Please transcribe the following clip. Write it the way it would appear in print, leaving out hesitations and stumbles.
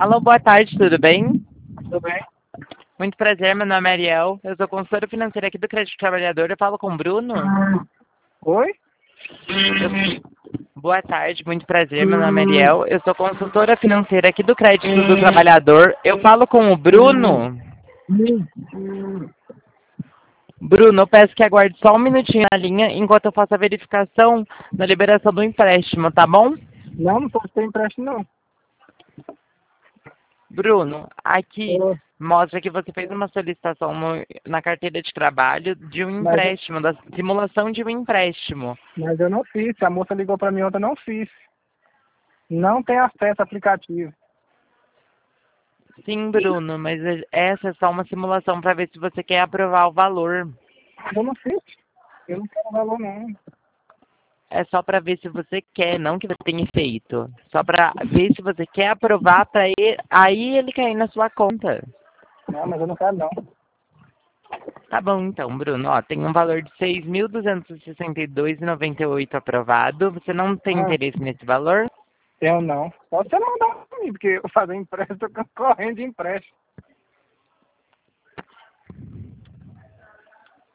Alô, boa tarde, tudo bem? Tudo bem? Muito prazer, meu nome é Ariel. Eu sou consultora financeira aqui do Crédito Trabalhador. Eu falo com o Bruno. Oi? Boa tarde, muito prazer, meu nome é Ariel. Eu sou consultora financeira aqui do Crédito do Trabalhador. Eu falo com o Bruno. Bruno, eu peço que aguarde só um minutinho na linha enquanto eu faço a verificação da liberação do empréstimo, tá bom? Não pode ter empréstimo, não. Bruno, aqui Ô, mostra que você fez uma solicitação na carteira de trabalho de um Mas, empréstimo, da simulação de um empréstimo. mas eu não fiz. A moça ligou para mim ontem, eu não fiz. Não tem acesso ao aplicativo. Sim, Bruno, mas essa é só uma simulação para ver se você quer aprovar o valor. Eu não fiz. Eu não quero valor, não. É só para ver se você quer, não que você tenha feito. Só para ver se você quer aprovar para aí ele cair na sua conta. Não, mas eu não quero, não. Tá bom, então, Bruno. Ó, tem um valor de R$ 6.262,98 aprovado. Você não tem Ah, interesse nesse valor? eu não. Pode você mandar para mim, porque eu fazer empréstimo, estou correndo de empréstimo.